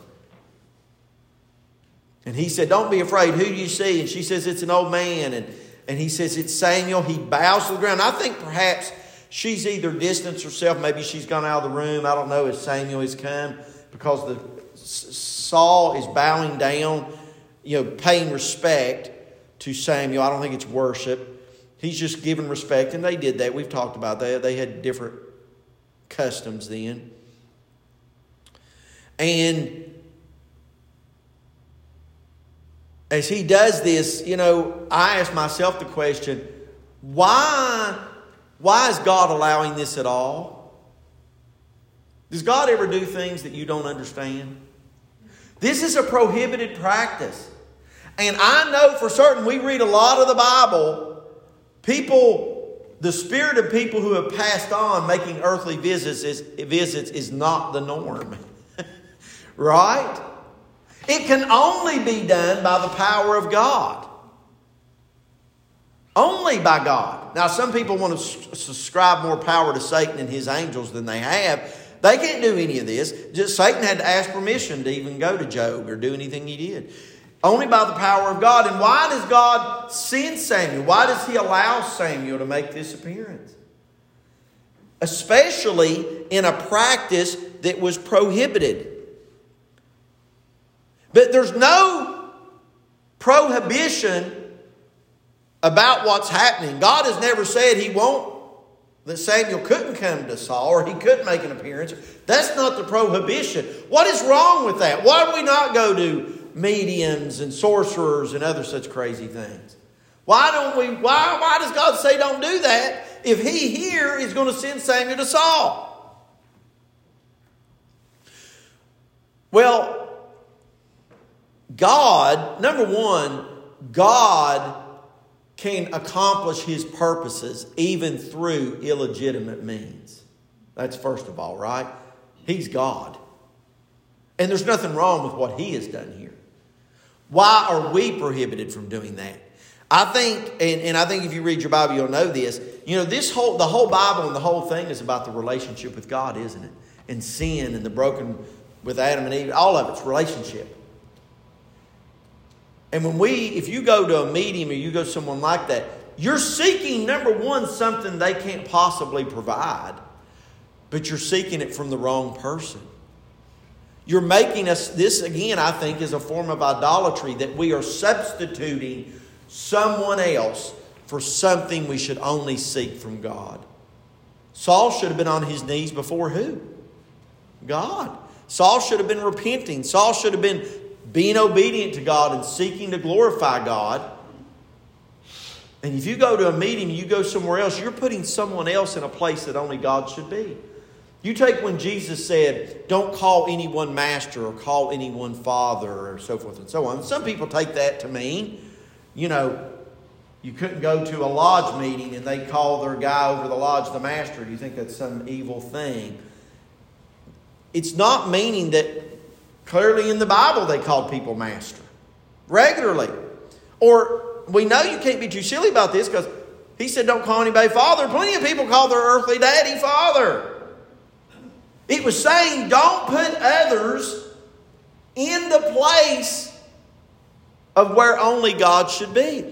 And he said, don't be afraid. Who do you see? And she says, it's an old man. And he says, it's Samuel. He bows to the ground. I think perhaps she's either distanced herself. Maybe she's gone out of the room. I don't know if Samuel has come, because Saul is bowing down, paying respect to Samuel. I don't think it's worship. He's just giving respect. And they did that. We've talked about that. They had different customs then. And as he does this, I ask myself the question, why is God allowing this at all? Does God ever do things that you don't understand? This is a prohibited practice. And I know for certain, we read a lot of the Bible, the spirit of people who have passed on making earthly visits is not the norm. Right? It can only be done by the power of God. Only by God. Now, some people want to ascribe more power to Satan and his angels than they have. They can't do any of this. Just Satan had to ask permission to even go to Job or do anything he did. Only by the power of God. And why does God send Samuel? Why does he allow Samuel to make this appearance? Especially in a practice that was prohibited. But there's no prohibition about what's happening. God has never said that Samuel couldn't come to Saul or he couldn't make an appearance. That's not the prohibition. What is wrong with that? Why do we not go to mediums and sorcerers and other such crazy things? Why does God say don't do that if he here is going to send Samuel to Saul? Well, number one, God can accomplish his purposes even through illegitimate means. That's first of all, right? He's God. And there's nothing wrong with what he has done here. Why are we prohibited from doing that? I think, and I think if you read your Bible, you'll know this. The whole Bible and the whole thing is about the relationship with God, isn't it? And sin and the broken with Adam and Eve. All of it's relationship. And if you go to a medium or you go to someone like that, you're seeking, number one, something they can't possibly provide. But you're seeking it from the wrong person. You're making us, this again, I think, is a form of idolatry, that we are substituting someone else for something we should only seek from God. Saul should have been on his knees before who? God. Saul should have been repenting. Saul should have been being obedient to God and seeking to glorify God. And if you go to a meeting, you go somewhere else, you're putting someone else in a place that only God should be. You take when Jesus said, don't call anyone master or call anyone father or so forth and so on. Some people take that to mean, you couldn't go to a lodge meeting and they call their guy over the lodge the master. Do you think that's some evil thing? It's not meaning that clearly in the Bible they called people master regularly. Or we know you can't be too silly about this because he said don't call anybody father. Plenty of people call their earthly daddy father. It was saying don't put others in the place of where only God should be.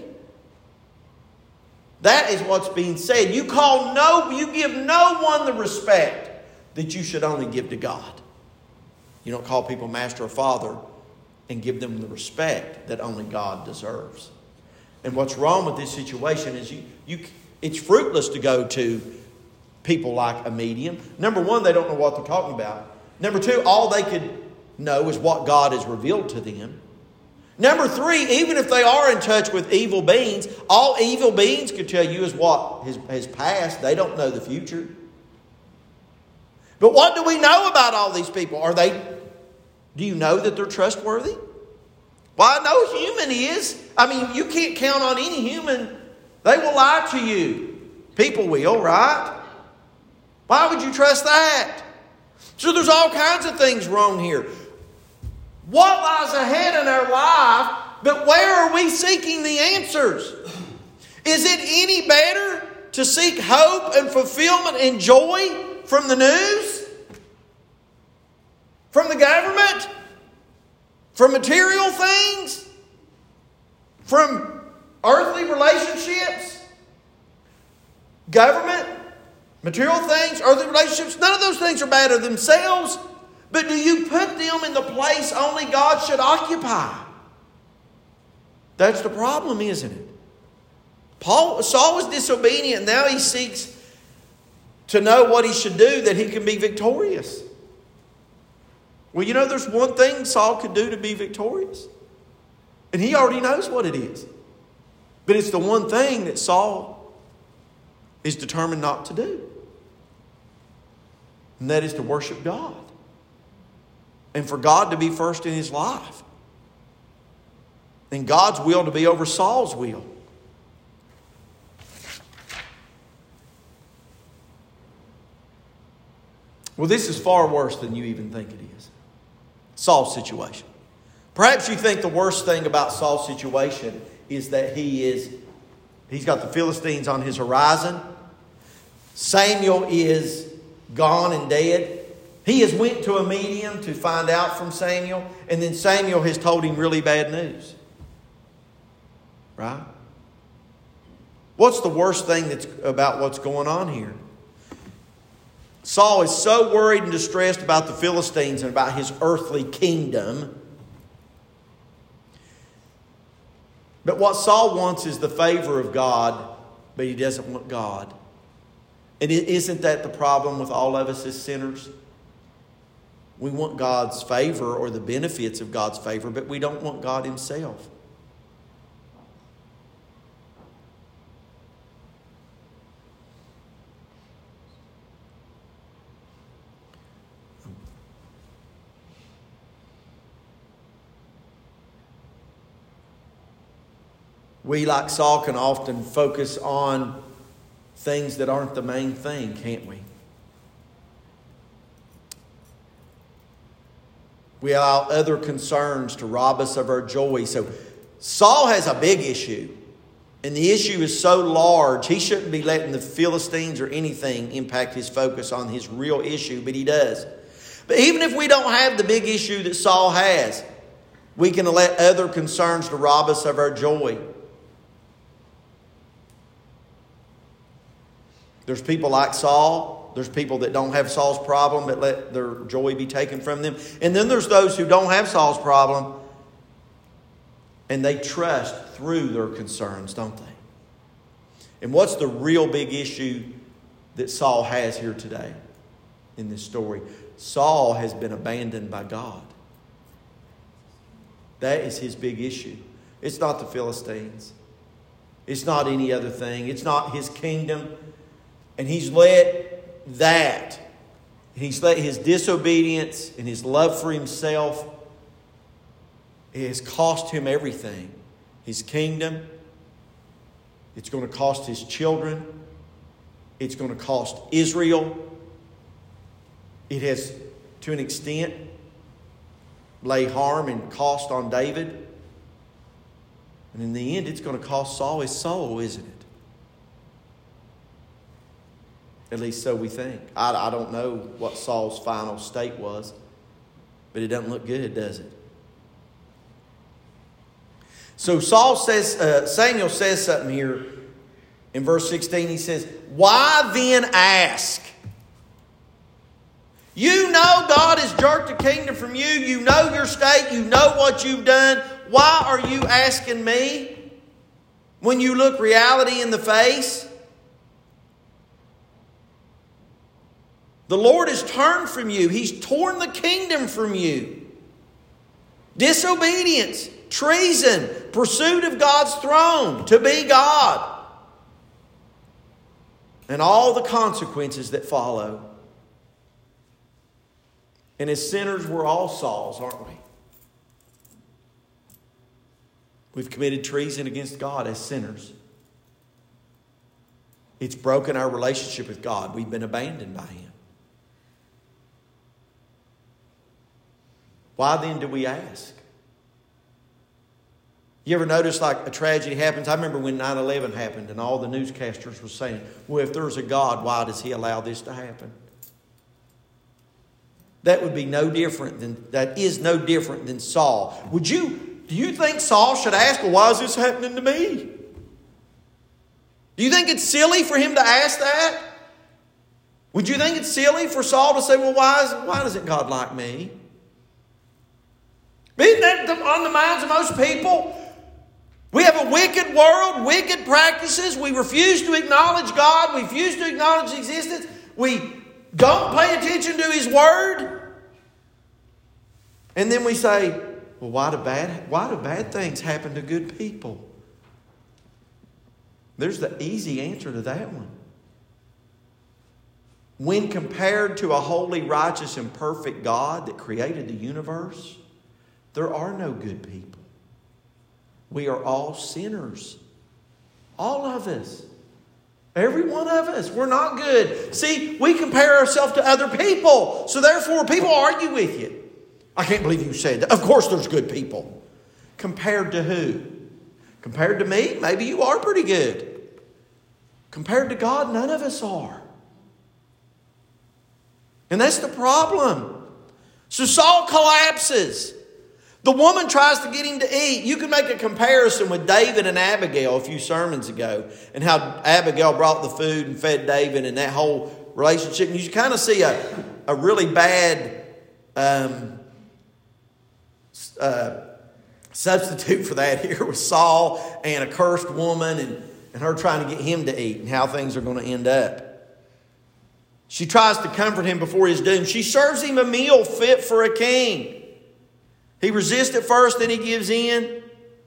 That is what's being said. You give no one the respect that you should only give to God. You don't call people master or father and give them the respect that only God deserves. And what's wrong with this situation is it's fruitless to go to people like a medium. Number one, they don't know what they're talking about. Number two, all they could know is what God has revealed to them. Number three, even if they are in touch with evil beings, all evil beings could tell you is what has passed. They don't know the future. But what do we know about all these people? Are they Do you know that they're trustworthy? Well, no human is. I mean, you can't count on any human. They will lie to you. People will, right? Why would you trust that? So there's all kinds of things wrong here. What lies ahead in our life, but where are we seeking the answers? Is it any better to seek hope and fulfillment and joy from the news? From the government? From material things? From earthly relationships? Government? Material things? Earthly relationships? None of those things are bad of themselves. But do you put them in the place only God should occupy? That's the problem, isn't it? Saul was disobedient. Now he seeks to know what he should do that he can be victorious. Well, you know, there's one thing Saul could do to be victorious. And he already knows what it is. But it's the one thing that Saul is determined not to do. And that is to worship God. And for God to be first in his life. And God's will to be over Saul's will. Well, this is far worse than you even think it is. Saul's situation. Perhaps you think the worst thing about Saul's situation is that he's got the Philistines on his horizon. Samuel is gone and dead. He has went to a medium to find out from Samuel, and then Samuel has told him really bad news. Right? What's the worst thing that's about what's going on here? Saul is so worried and distressed about the Philistines and about his earthly kingdom. But what Saul wants is the favor of God, but he doesn't want God. And isn't that the problem with all of us as sinners? We want God's favor or the benefits of God's favor, but we don't want God himself. We, like Saul, can often focus on things that aren't the main thing, can't we? We allow other concerns to rob us of our joy. So Saul has a big issue. And the issue is so large, he shouldn't be letting the Philistines or anything impact his focus on his real issue, but he does. But even if we don't have the big issue that Saul has, we can let other concerns to rob us of our joy. There's people like Saul. There's people that don't have Saul's problem but let their joy be taken from them. And then there's those who don't have Saul's problem and they trust through their concerns, don't they? And what's the real big issue that Saul has here today in this story? Saul has been abandoned by God. That is his big issue. It's not the Philistines. It's not any other thing. It's not his kingdom. And he's let that, he's let his disobedience and his love for himself, it has cost him everything. His kingdom, it's going to cost his children, it's going to cost Israel. It has, to an extent, laid harm and cost on David. And in the end, it's going to cost Saul his soul, isn't it? At least so we think. I don't know what Saul's final state was, but it doesn't look good, does it? So Samuel says something here in verse 16. He says, "Why then ask? You know God has jerked the kingdom from you. You know your state. You know what you've done. Why are you asking me when you look reality in the face? The Lord has turned from you. He's torn the kingdom from you. Disobedience, treason, pursuit of God's throne, to be God. And all the consequences that follow. And as sinners, we're all Sauls, aren't we? We've committed treason against God as sinners. It's broken our relationship with God. We've been abandoned by Him. Why then do we ask? You ever notice like a tragedy happens? I remember when 9/11 happened and all the newscasters were saying, well, if there's a God, why does He allow this to happen? That is no different than Saul. Do you think Saul should ask, well, why is this happening to me? Do you think it's silly for him to ask that? Would you think it's silly for Saul to say, well, why doesn't God like me? Isn't that on the minds of most people? We have a wicked world, wicked practices. We refuse to acknowledge God. We refuse to acknowledge His existence. We don't pay attention to His Word. And then we say, well, why do bad things happen to good people? There's the easy answer to that one. When compared to a holy, righteous, and perfect God that created the universe, there are no good people. We are all sinners. All of us. Every one of us. We're not good. See, we compare ourselves to other people. So therefore, people argue with you. I can't believe you said that. Of course there's good people. Compared to who? Compared to me? Maybe you are pretty good. Compared to God, none of us are. And that's the problem. So Saul collapses. The woman tries to get him to eat. You can make a comparison with David and Abigail a few sermons ago, and how Abigail brought the food and fed David and that whole relationship. And you kind of see a really bad substitute for that here with Saul and a cursed woman and her trying to get him to eat and how things are going to end up. She tries to comfort him before his doom. She serves him a meal fit for a king. He resists at first, then he gives in.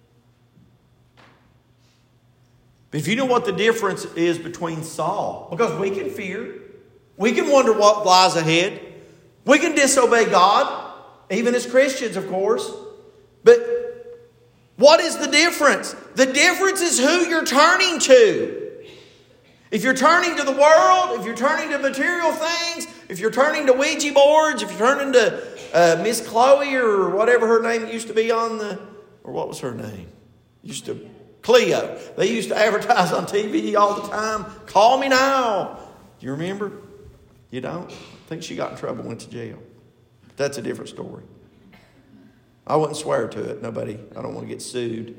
But if you know what the difference is between Saul, because we can fear, we can wonder what lies ahead, we can disobey God, even as Christians, of course. But what is the difference? The difference is who you're turning to. If you're turning to the world, if you're turning to material things, if you're turning to Ouija boards, if you're turning to Miss Chloe or whatever her name used to be or what was her name? Cleo. They used to advertise on TV all the time. Call me now. Do you remember? You don't? I think she got in trouble, went to jail. That's a different story. I wouldn't swear to it. I don't want to get sued.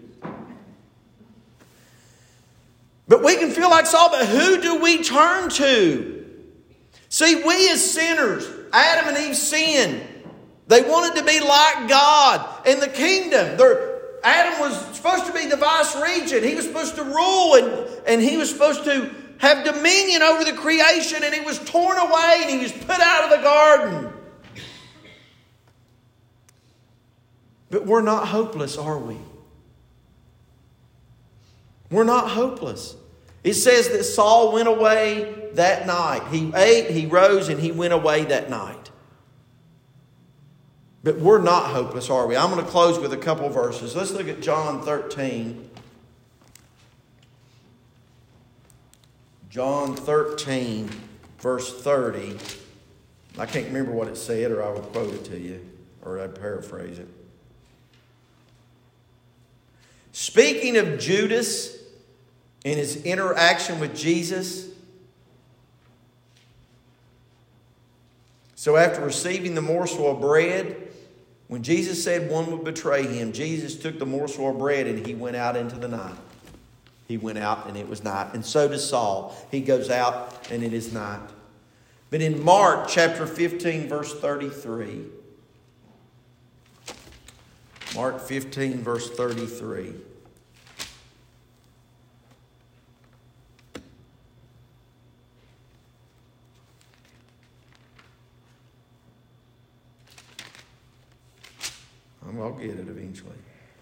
But we can feel like Saul, but who do we turn to? See, we as sinners, Adam and Eve sinned. They wanted to be like God in the kingdom. Adam was supposed to be the vice regent. He was supposed to rule and he was supposed to have dominion over the creation, and he was torn away and he was put out of the garden. But we're not hopeless, are we? We're not hopeless. It says that Saul went away that night. He ate, he rose, and he went away that night. But we're not hopeless, are we? I'm going to close with a couple of verses. Let's look at John 13. John 13, verse 30. I can't remember what it said, or I will quote it to you, or I'd paraphrase it. Speaking of Judas and his interaction with Jesus, so after receiving the morsel of bread, when Jesus said one would betray him, Jesus took the morsel of bread and he went out into the night. He went out and it was night. And so does Saul. He goes out and it is night. But in Mark chapter 15, verse 33, Mark 15, verse 33. I'll get it eventually.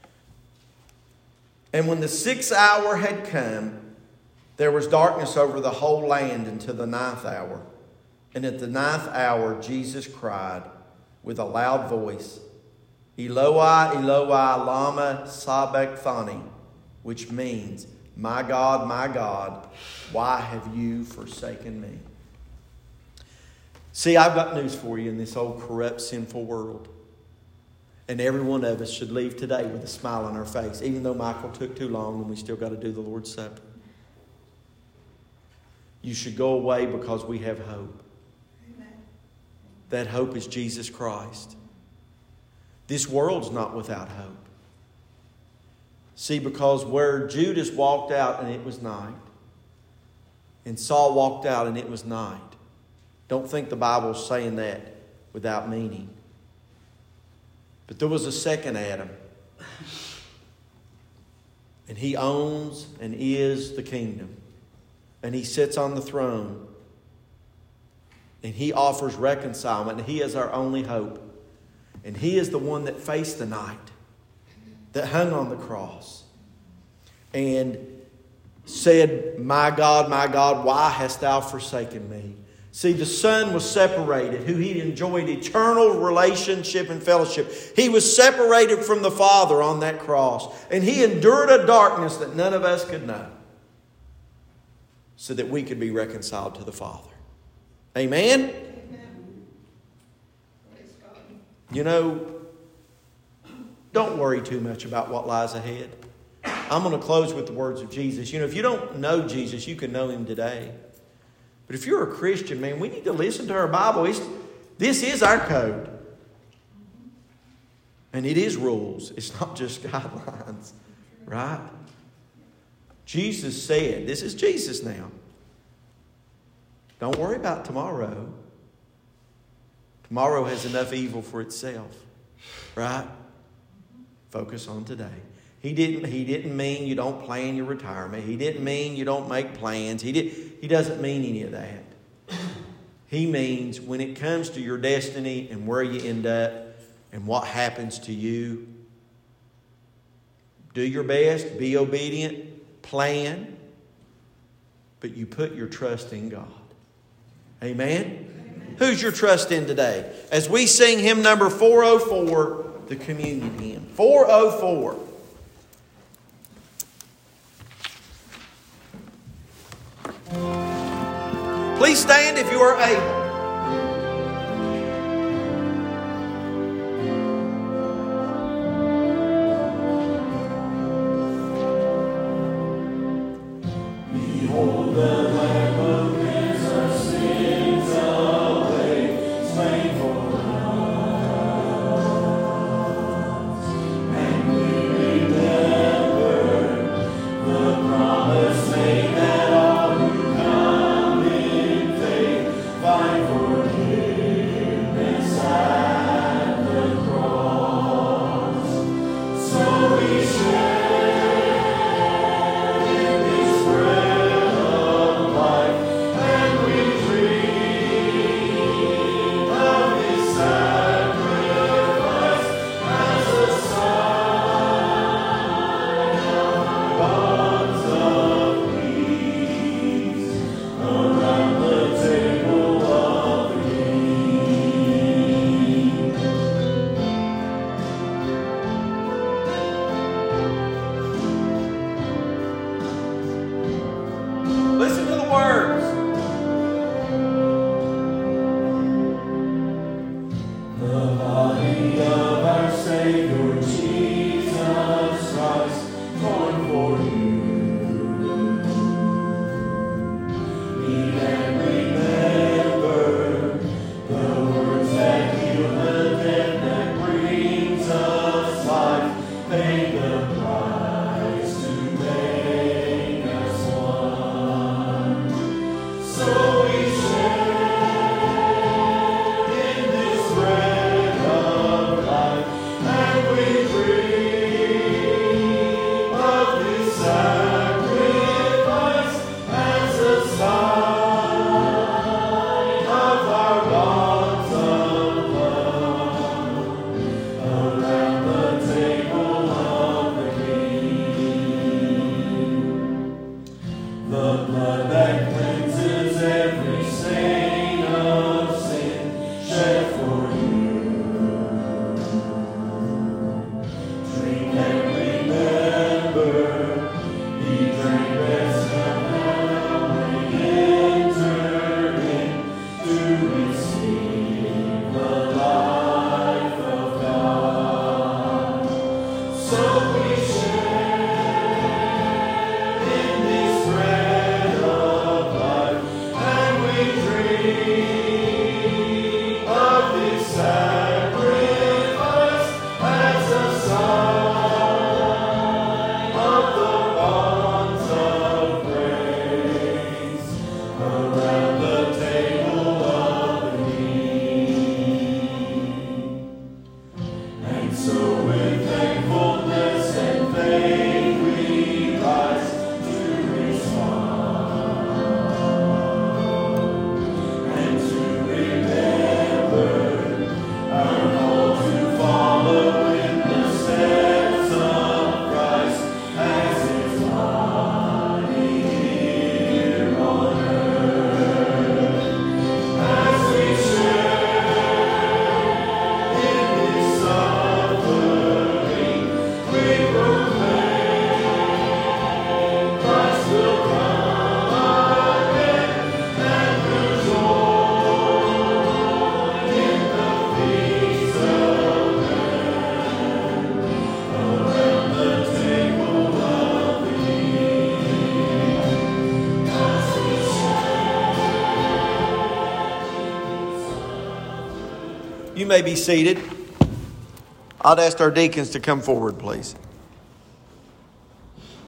And when the 6th hour had come, there was darkness over the whole land until the 9th hour. And at the 9th hour, Jesus cried with a loud voice, Eloi, Eloi, lama sabachthani, which means, my God, why have you forsaken me? See, I've got news for you in this old corrupt, sinful world. And every one of us should leave today with a smile on our face, even though Michael took too long and we still got to do the Lord's Supper. You should go away because we have hope. Amen. That hope is Jesus Christ. This world's not without hope. See, because where Judas walked out and it was night, and Saul walked out and it was night, don't think the Bible's saying that without meaning. But there was a second Adam. And he owns and is the kingdom. And he sits on the throne. And he offers reconcilement. And he is our only hope. And he is the one that faced the night, that hung on the cross, and said, my God, why hast thou forsaken me? See, the Son was separated, who he enjoyed eternal relationship and fellowship. He was separated from the Father on that cross. And he endured a darkness that none of us could know, so that we could be reconciled to the Father. Amen? Amen. You know, don't worry too much about what lies ahead. I'm going to close with the words of Jesus. You know, if you don't know Jesus, you can know him today. But if you're a Christian, man, we need to listen to our Bible. This is our code. And it is rules. It's not just guidelines. Right? Jesus said, this is Jesus now. Don't worry about tomorrow. Tomorrow has enough evil for itself. Right? Focus on today. He didn't mean you don't plan your retirement. He didn't mean you don't make plans. He doesn't mean any of that. He means when it comes to your destiny and where you end up and what happens to you, do your best, be obedient, plan, but you put your trust in God. Amen? Amen. Who's your trust in today? As we sing hymn number 404, the communion hymn. 404. Please stand if you are able. Behold the Lamb of His our sins away, slain for us. And we remember the promise made that all who come in faith find You may be seated. I'd ask our deacons to come forward, please.